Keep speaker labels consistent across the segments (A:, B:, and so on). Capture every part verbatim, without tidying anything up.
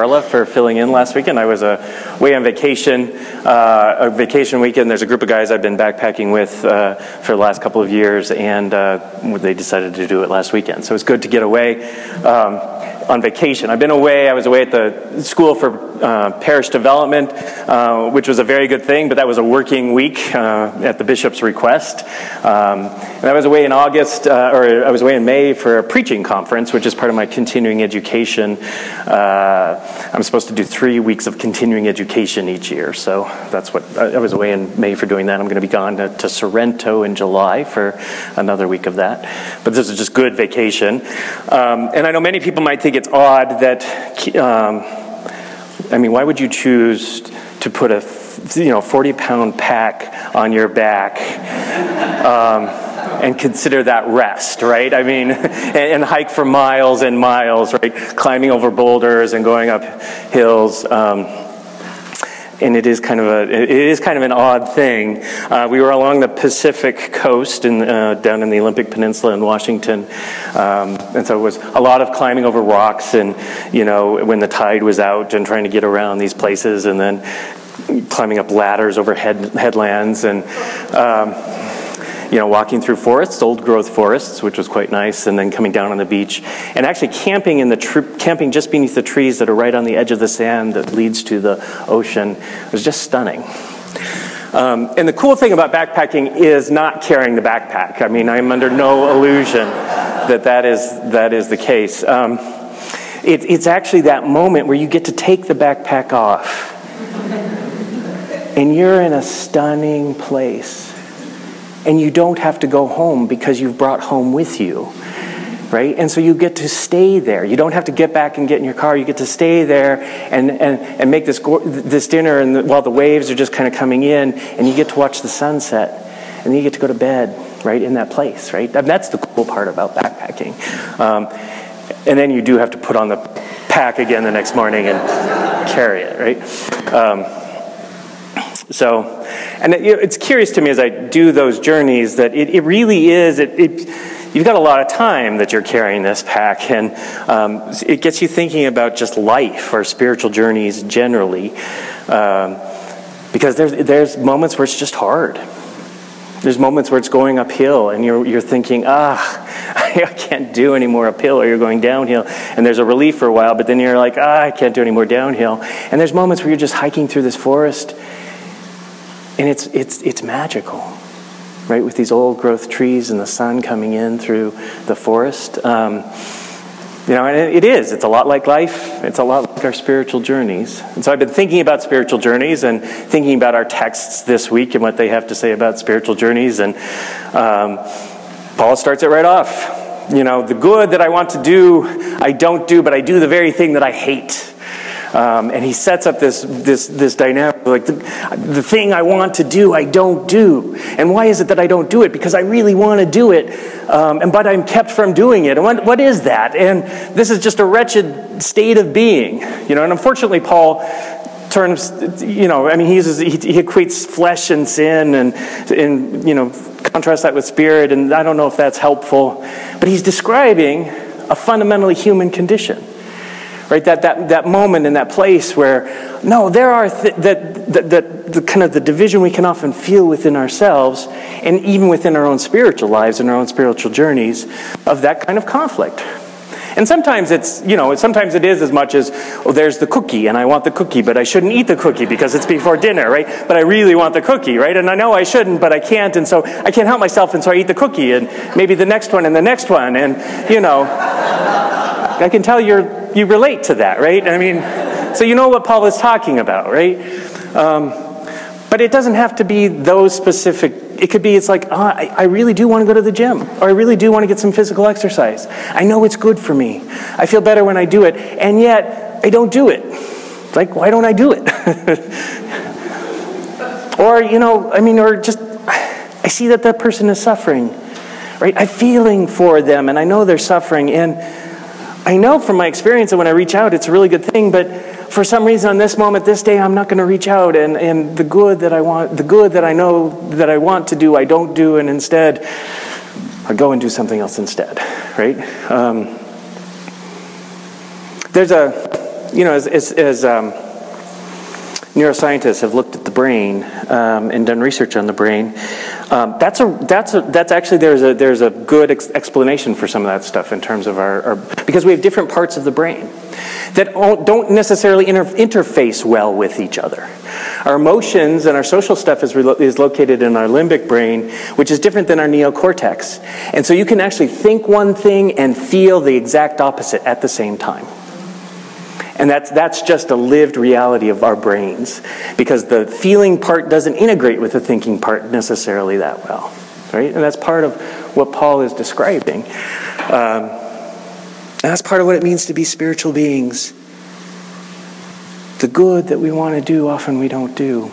A: Carla for filling in last weekend. I was away on vacation, uh, a vacation weekend. There's a group of guys I've been backpacking with uh, for the last couple of years, and uh, they decided to do it last weekend. So it's good to get away um, on vacation. I've been away. I was away at the School for uh, Parish Development, uh, which was a very good thing, but that was a working week uh, at the bishop's request. Um, and I was away in August, uh, or I was away in May for a preaching conference, which is part of my continuing education. Uh, I'm supposed to do three weeks of continuing education each year, so that's what, I was away in May for doing that. I'm going to be gone to, to Sorrento in July for another week of that. But this is just good vacation. Um, and I know many people might think it's odd that, um, I mean, why would you choose to put a, you know, forty pound pack on your back um, and consider that rest, right? I mean, and, and hike for miles and miles, right? Climbing over boulders and going up hills. Um, And it is kind of a it is kind of an odd thing. Uh, we were along the Pacific coast and uh, down in the Olympic Peninsula in Washington, um, and so it was a lot of climbing over rocks, and you know, when the tide was out, and trying to get around these places, and then climbing up ladders over head, headlands, and um, you know, walking through forests, old growth forests, which was quite nice, and then coming down on the beach, and actually camping in the tr camping just beneath the trees that are right on the edge of the sand that leads to the ocean. It was just stunning. Um, and the cool thing about backpacking is not carrying the backpack. I mean, I'm under no illusion that that is that is the case. Um, it, it's actually that moment where you get to take the backpack off, and you're in a stunning place. And you don't have to go home because you've brought home with you, right? And so you get to stay there. You don't have to get back and get in your car. You get to stay there and and, and make this this dinner, and the, while the waves are just kind of coming in, and you get to watch the sunset, and then you get to go to bed right in that place, right? And that's the cool part about backpacking. Um, and then you do have to put on the pack again the next morning and carry it, right? Um, so. And it, it's curious to me as I do those journeys that it, it really is, it, it, you've got a lot of time that you're carrying this pack, and um, it gets you thinking about just life or spiritual journeys generally, um, because there's, there's moments where it's just hard. There's moments where it's going uphill, and you're, you're thinking, ah, I can't do any more uphill, or you're going downhill, and there's a relief for a while, but then you're like, ah, I can't do any more downhill. And there's moments where you're just hiking through this forest, and it's it's it's magical, right? With these old growth trees and the sun coming in through the forest, um, you know, and it, it is. It's a lot like life. It's a lot like our spiritual journeys. And so I've been thinking about spiritual journeys and thinking about our texts this week and what they have to say about spiritual journeys. And um, Paul starts it right off. You know, the good that I want to do, I don't do, but I do the very thing that I hate. Um, and he sets up this this this dynamic, like the, the thing I want to do, I don't do. And why is it that I don't do it? Because I really want to do it, um, and but I'm kept from doing it. And what, what is that? And this is just a wretched state of being, you know. And unfortunately, Paul turns, you know, I mean, he uses he, he equates flesh and sin, and and you know, contrasts that with spirit. And I don't know if that's helpful, but he's describing a fundamentally human condition. Right, that, that that moment in that place where, no, there are th that, that, that the kind of the division we can often feel within ourselves, and even within our own spiritual lives and our own spiritual journeys, of that kind of conflict. And sometimes it's, you know, sometimes it is as much as, oh, there's the cookie, and I want the cookie, but I shouldn't eat the cookie because it's before dinner, right? But I really want the cookie, right? And I know I shouldn't, but I can't, and so I can't help myself, and so I eat the cookie, and maybe the next one, and the next one, and, you know, I can tell you're you relate to that, right? I mean, so you know what Paul is talking about, right? Um, but it doesn't have to be those specific. It could be, it's like, oh, I, I really do want to go to the gym, or I really do want to get some physical exercise. I know it's good for me. I feel better when I do it, and yet I don't do it. It's like, why don't I do it? Or, you know, I mean, or just, I see that that person is suffering, right? I'm feeling for them, and I know they're suffering, and I know from my experience that when I reach out, it's a really good thing, but for some reason on this moment, this day, I'm not going to reach out, and, and the good that I want, the good that I know that I want to do, I don't do, and instead, I go and do something else instead, right? Um, there's a you know, as, as, as um, neuroscientists have looked at the brain um, and done research on the brain, um, that's a that's a, that's actually there's a there's a good ex explanation for some of that stuff in terms of our, our because we have different parts of the brain that don't necessarily inter interface well with each other. Our emotions and our social stuff is, is located in our limbic brain, which is different than our neocortex. And so you can actually think one thing and feel the exact opposite at the same time. And that's, that's just a lived reality of our brains, because the feeling part doesn't integrate with the thinking part necessarily that well. Right? And that's part of what Paul is describing. Um, and that's part of what it means to be spiritual beings. The good that we want to do, often we don't do.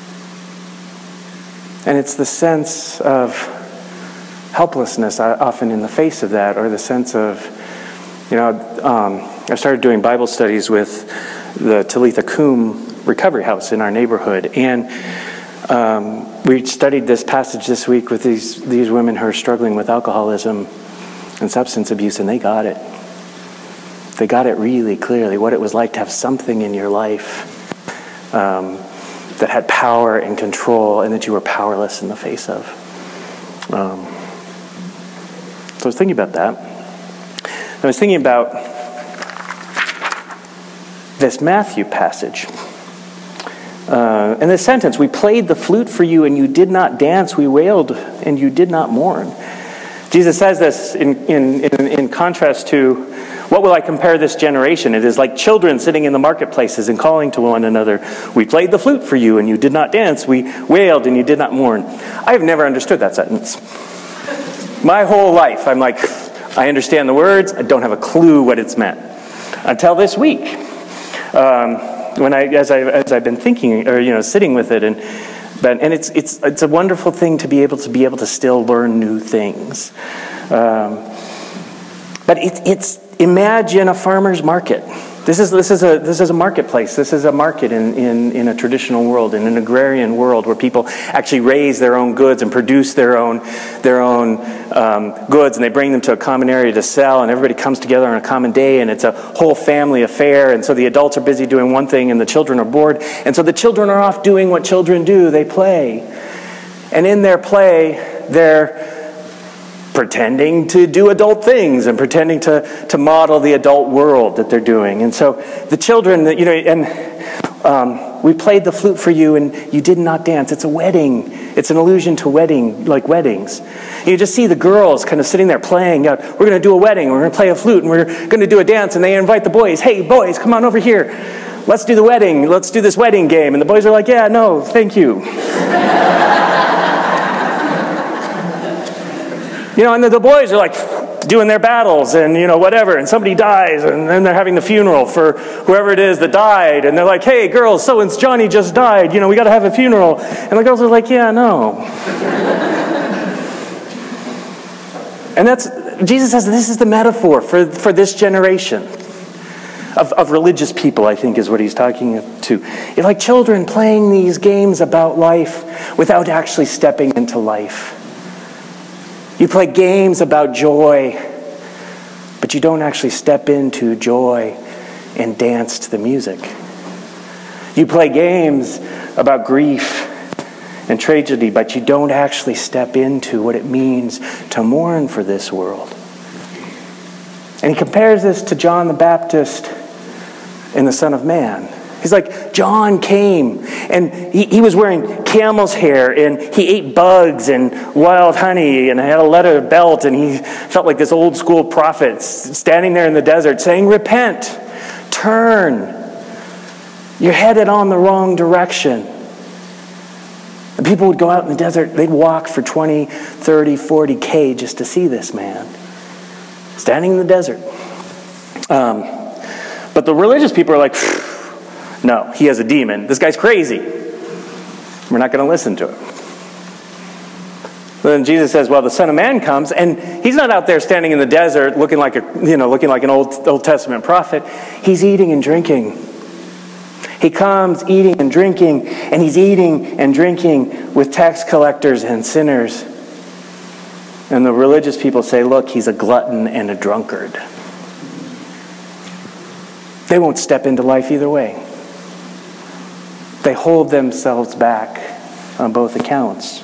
A: And it's the sense of helplessness often in the face of that, or the sense of, you know, um, I started doing Bible studies with the Talitha Kum Recovery House in our neighborhood, and um, we studied this passage this week with these, these women who are struggling with alcoholism and substance abuse, and they got it. They got it really clearly, what it was like to have something in your life um, that had power and control, and that you were powerless in the face of. Um, so I was thinking about that. I was thinking about this Matthew passage. Uh, and this sentence, we played the flute for you and you did not dance, we wailed and you did not mourn. Jesus says this in, in, in, in contrast to, what will I compare this generation? It is like children sitting in the marketplaces and calling to one another, we played the flute for you and you did not dance, we wailed and you did not mourn. I have never understood that sentence. My whole life, I'm like, I understand the words, I don't have a clue what it's meant. Until this week, um, when I, as I, as I've been thinking, or you know, sitting with it, and but and it's it's it's a wonderful thing to be able to be able to still learn new things. Um, but it, it's imagine a farmer's market. This is this is a this is a marketplace. This is a market in, in, in a traditional world, in an agrarian world, where people actually raise their own goods and produce their own their own um, goods, and they bring them to a common area to sell, and everybody comes together on a common day, and it's a whole family affair. And so the adults are busy doing one thing, and the children are bored, and so the children are off doing what children do. They play, and in their play, they're pretending to do adult things and pretending to, to model the adult world that they're doing. And so the children, you know, and um, we played the flute for you and you did not dance. It's a wedding. It's an allusion to wedding, like weddings. You just see the girls kind of sitting there playing out, we're going to do a wedding, we're going to play a flute, and we're going to do a dance, and they invite the boys, hey boys, come on over here. Let's do the wedding. Let's do this wedding game. And the boys are like, yeah, no, thank you. You know, and the, the boys are like doing their battles and, you know, whatever, and somebody dies, and then they're having the funeral for whoever it is that died, and they're like, hey, girls, so and Johnny just died, you know, we got to have a funeral. And the girls are like, yeah, no. And that's, Jesus says this is the metaphor for, for this generation of, of religious people, I think is what he's talking to. You're like children playing these games about life without actually stepping into life. You play games about joy, but you don't actually step into joy and dance to the music. You play games about grief and tragedy, but you don't actually step into what it means to mourn for this world. And he compares this to John the Baptist in the Son of Man. He's like, John came, and he, he was wearing camel's hair, and he ate bugs and wild honey, and had a leather belt, and he felt like this old school prophet standing there in the desert saying, repent, turn, you're headed on the wrong direction. And people would go out in the desert, they'd walk for twenty, thirty, forty K just to see this man, standing in the desert. Um, but the religious people are like, no, he has a demon. This guy's crazy. We're not going to listen to him. Then Jesus says, well, the Son of Man comes, and he's not out there standing in the desert looking like a, you know, looking like an Old, Old Testament prophet. He's eating and drinking. He comes eating and drinking, and he's eating and drinking with tax collectors and sinners. And the religious people say, look, he's a glutton and a drunkard.
B: they won't step into life either way. They hold themselves back on both accounts.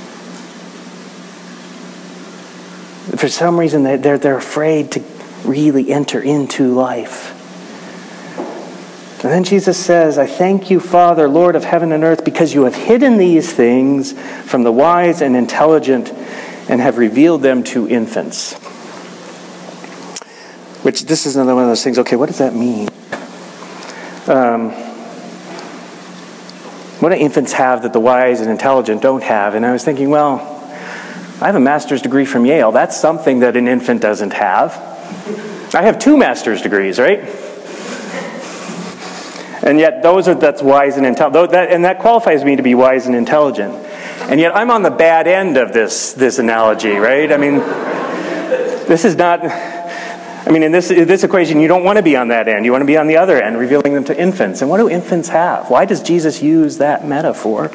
B: For some reason, they're, they're afraid to really enter into life. And then Jesus says, I thank you, Father, Lord of heaven and earth, because you have hidden these things from the wise and intelligent and have revealed them to infants. Which, this is another one of those things, okay, what does that mean? Um, what do infants have that the wise and intelligent don't have? And I was thinking, well, I have a master's degree from Yale. That's something that an infant doesn't have. I have two master's degrees, right? And yet those are, that's wise and intelligent. And that qualifies me to be wise and intelligent. And yet I'm on the bad end of this, this analogy, right? I mean, this is not, I mean, in this, in this equation, you don't want to be on that end. You want to be on the other end, revealing them to infants. And what do infants have? Why does Jesus use that metaphor?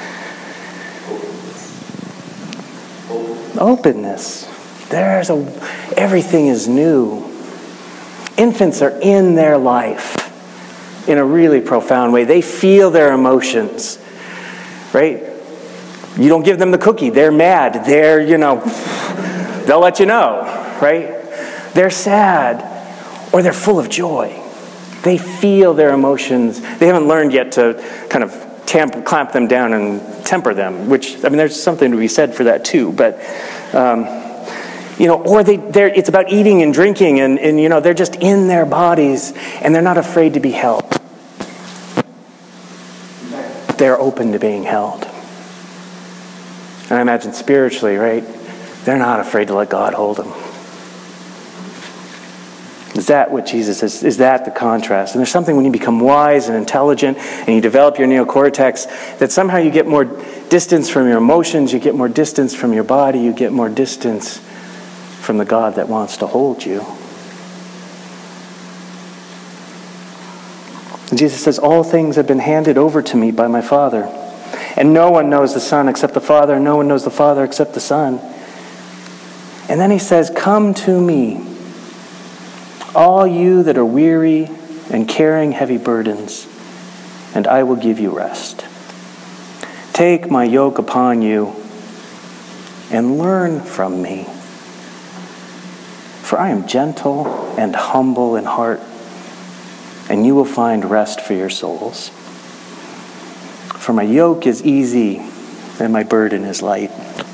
B: Openness. There's a, everything is new. Infants are in their life in a really profound way. They feel their emotions, right? You don't give them the cookie. They're mad. They're, you know, they'll let you know, right? They're sad or they're full of joy. They feel their emotions. They haven't learned yet to kind of tamp, clamp them down and temper them, which, I mean, there's something to be said for that too. But, um, you know, or they, they're, it's about eating and drinking and, and, you know, they're just in their bodies and they're not afraid to be held. They're open to being held. And I imagine spiritually, right? They're not afraid to let God hold them. Is that what Jesus is? Is that the contrast? And there's something when you become wise and intelligent and you develop your neocortex that somehow you get more distance from your emotions, you get more distance from your body, you get more distance from the God that wants to hold you. And Jesus says, all things have been handed over to me by my Father. And no one knows the Son except the Father, and no one knows the Father except the Son. And then he says, come to me, all you that are weary and carrying heavy burdens, and I will give you rest. Take my yoke upon you and learn from me. For I am gentle and humble in heart, and you will find rest for your souls. For my yoke is easy and my burden is light.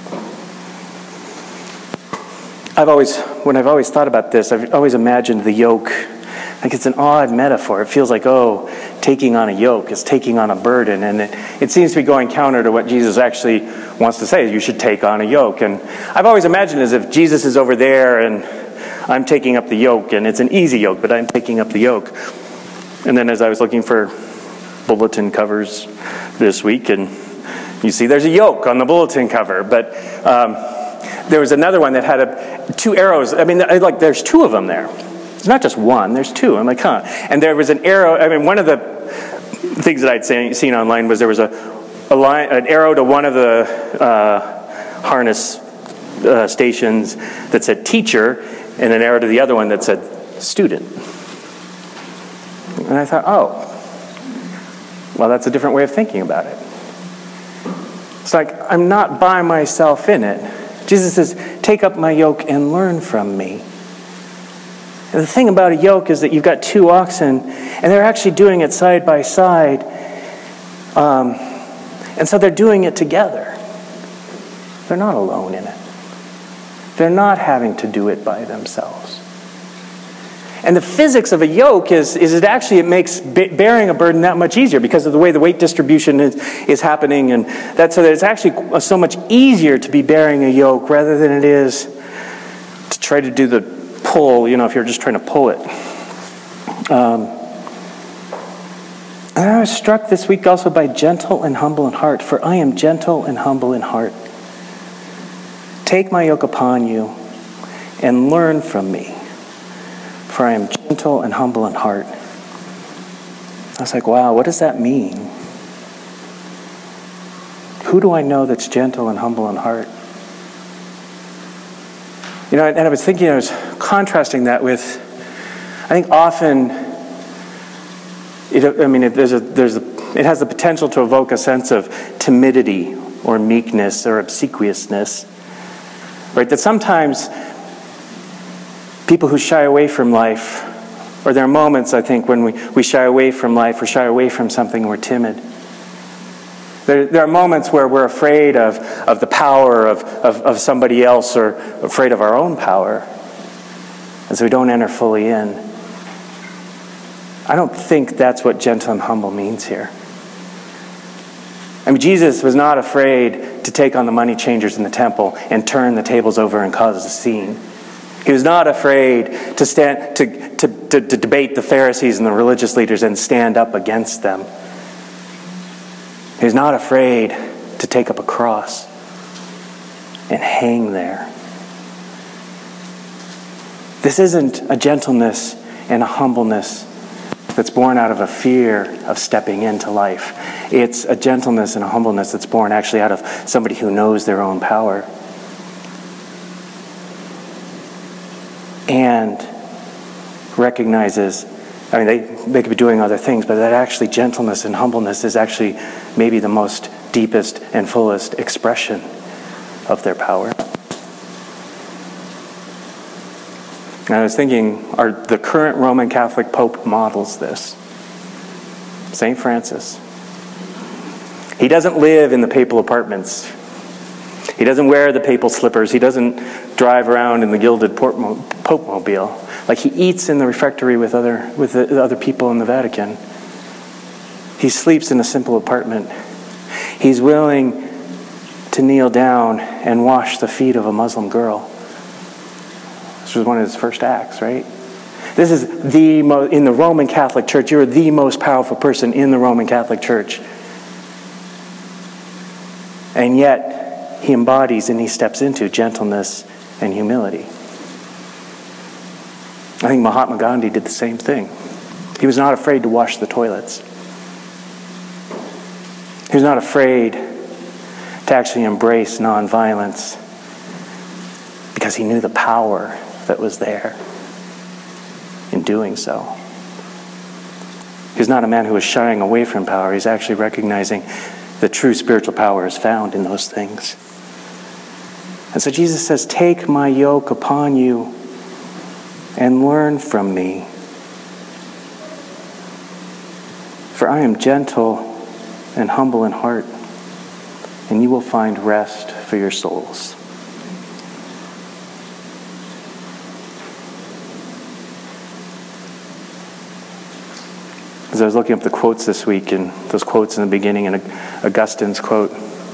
B: I've always, when I've always thought about this, I've always imagined the yoke, like it's an odd metaphor. It feels like, oh, taking on a yoke is taking on a burden. And it, it seems to be going counter to what Jesus actually wants to say. You should take on a yoke. And I've always imagined as if Jesus is over there and I'm taking up the yoke, and it's an easy yoke, but I'm taking up the yoke. And then as I was looking for bulletin covers this week, and you see there's a yoke on the bulletin cover, but um, there was another one that had a, two arrows. I mean, I, like there's two of them there. It's not just one, there's two. I'm like, huh. And there was an arrow. I mean, one of the things that I'd seen, seen online was there was a, a line, an arrow to one of the uh, harness uh, stations that said teacher, and an arrow to the other one that said student. And I thought, oh, well, that's a different way of thinking about it. It's like, I'm not by myself in it. Jesus says, take up my yoke and learn from me. And the thing about a yoke is that you've got two oxen, and they're actually doing it side by side. Um, and so they're doing it together. They're not alone in it. They're not having to do it by themselves. And the physics of a yoke is, is it actually it makes bearing a burden that much easier because of the way the weight distribution is, is happening, and that so that it's actually so much easier to be bearing a yoke rather than it is to try to do the pull, you know, if you're just trying to pull it. Um, and I was struck this week also by gentle and humble in heart, for I am gentle and humble in heart. Take my yoke upon you and learn from me. For I am gentle and humble in heart. I was like, wow, what does that mean? Who do I know that's gentle and humble in heart? You know, and I was thinking, I was contrasting that with, I think often it, I mean, it, there's a, there's a, it has the potential to evoke a sense of timidity or meekness or obsequiousness, right? That sometimes people who shy away from life, or there are moments, I think, when we, we shy away from life or shy away from something and we're timid. There, there are moments where we're afraid of, of the power of, of, of somebody else or afraid of our own power, and so we don't enter fully in. I don't think that's what gentle and humble means here. I mean, Jesus was not afraid to take on the money changers in the temple and turn the tables over and cause a scene. He was not afraid to stand to, to, to, to debate the Pharisees and the religious leaders and stand up against them. He was not afraid to take up a cross and hang there. This isn't a gentleness and a humbleness that's born out of a fear of stepping into life. It's a gentleness and a humbleness that's born actually out of somebody who knows their own power and recognizes, I mean, they, they could be doing other things, but that actually gentleness and humbleness is actually maybe the most deepest and fullest expression of their power. And I was thinking, are the current Roman Catholic Pope models this? Saint Francis. He doesn't live in the papal apartments. He doesn't wear the papal slippers. He doesn't drive around in the gilded Pope mobile. Like, he eats in the refectory with other with the other people in the Vatican. He sleeps in a simple apartment. He's willing to kneel down and wash the feet of a Muslim girl. This was one of his first acts, right? This is the mo- in the Roman Catholic Church, you're the most powerful person in the Roman Catholic Church. And yet, he embodies and he steps into gentleness and humility. I think Mahatma Gandhi did the same thing. He was not afraid to wash the toilets. He was not afraid to actually embrace nonviolence because he knew the power that was there in doing so. He's not a man who was shying away from power. He's actually recognizing that true spiritual power is found in those things. And so Jesus says, "Take my yoke upon you and learn from me. For I am gentle and humble in heart, and you will find rest for your souls." As I was looking up the quotes this week, and those quotes in the beginning, and Augustine's quote,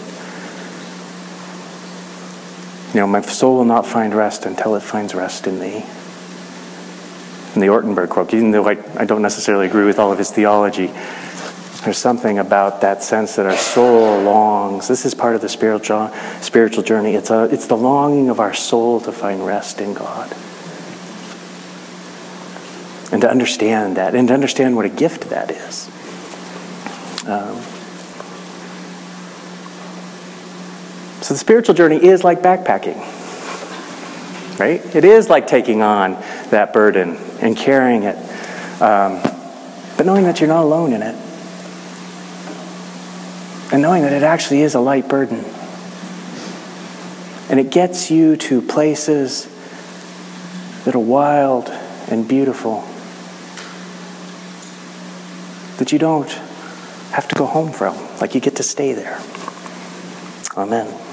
B: you know, "My soul will not find rest until it finds rest in thee." And the Ortenberg quote, even though I, I don't necessarily agree with all of his theology, there's something about that sense that our soul longs. This is part of the spiritual spiritual journey. It's a it's the longing of our soul to find rest in God. And to understand that, and to understand what a gift that is. Um, so the spiritual journey is like backpacking, right? It is like taking on that burden and carrying it, um, but knowing that you're not alone in it. And knowing that it actually is a light burden. And it gets you to places that are wild and beautiful, that you don't have to go home from. Like, you get to stay there. Amen.